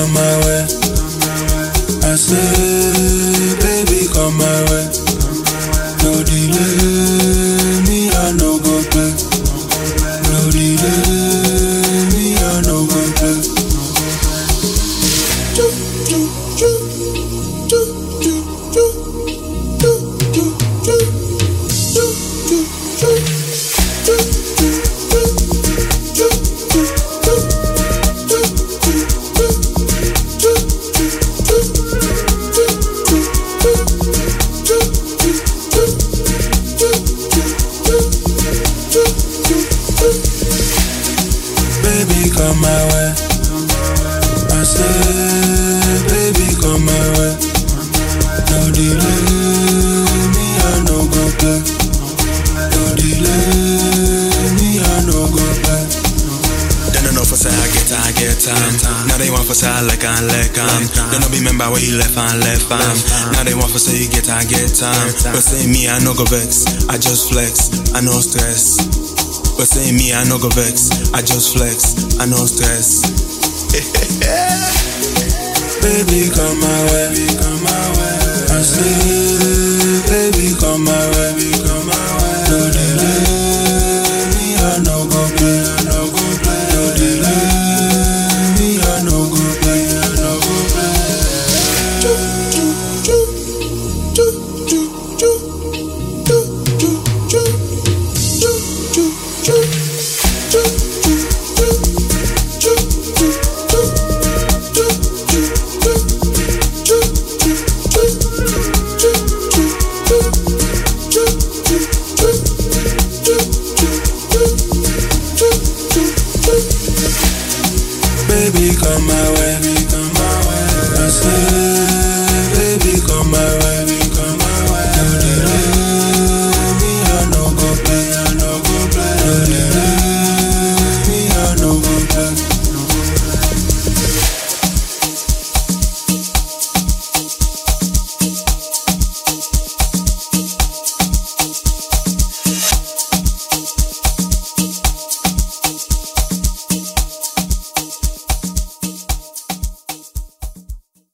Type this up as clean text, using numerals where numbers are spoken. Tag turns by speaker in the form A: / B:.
A: come my way. I say, baby, come my way. No delay, me I no go play. No delay, me I no go play. Baby, come my way. I say, baby, come my way. No delay, me I no go play. No delay, me I no go play.
B: They don't know for say I get time. Now they want for say I like They don't remember where you left and Now they want for say you get time. But say me I no go vex. I just flex, I no stress. But say me, I no go vex. I just flex, I no stress.
A: Baby, come my way. I say, baby, come my way.